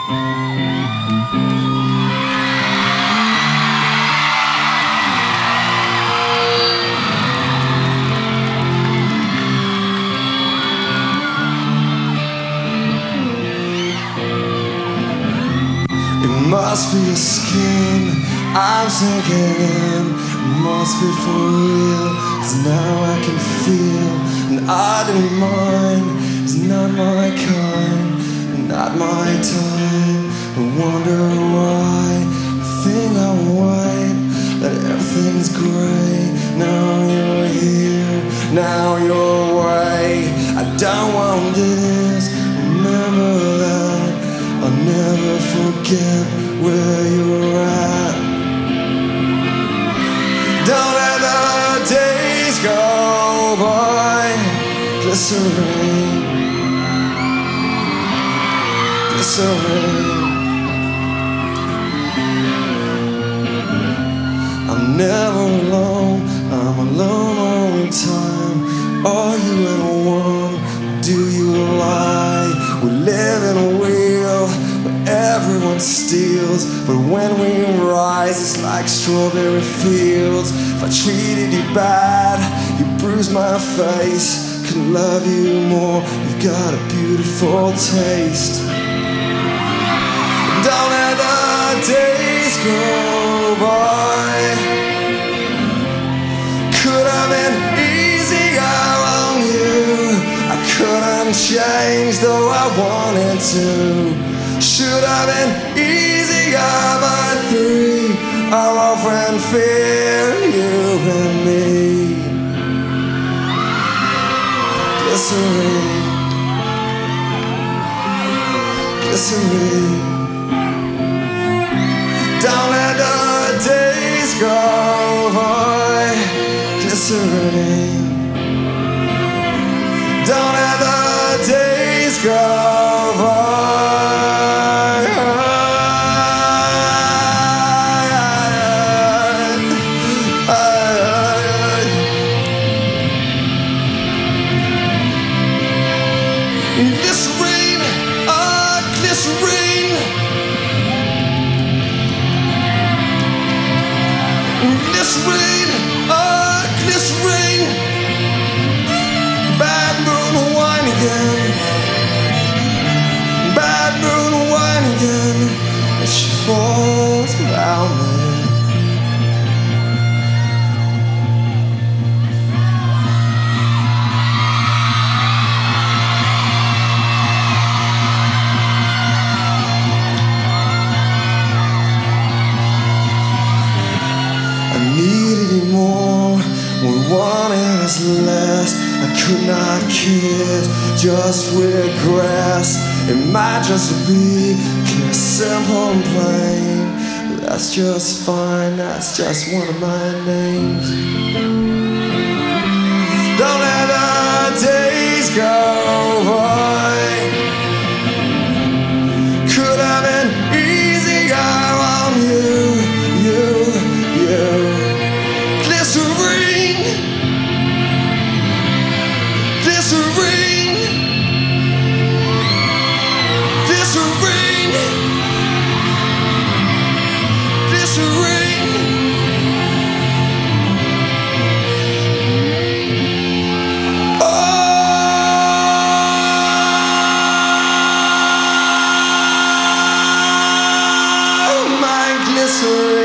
It must be your skin I'm sinking in. It must be for real, 'cause now I can feel. And I don't mind, it's not my kind, not my time. I wonder why I think I'm white, that everything's grey. Now you're here, now you're away. I don't want this, remember that. I'll never forget where you're at. Don't let the days go by. Glycerine, glycerine. I'm never alone, I'm alone all the time. Are you in a one? Do you lie? We live in a wheel where everyone steals, but when we rise it's like strawberry fields. If I treated you bad, you bruised my face. Couldn't love you more, you've got a beautiful taste. Don't let the days go by. Could have been easier on you. I couldn't change though I wanted to. Should have been easier, but three are often fear, you and me. Glycerine, glycerine. Don't let the days go by. Glycerine. Don't let the days go by. Glycerine, glycerine. Glycerine, glycerine. Bad moon wine again. Bad moon wine again. As she falls around me. Needed you more when wanting us less. I could not kid just with grass. It might just be clear, simple and plain. That's just fine, that's just one of my names. Don't let the days go by. Could have been easier on you, you. Glycerine, glycerine, glycerine, glycerine. Oh, my glycerine.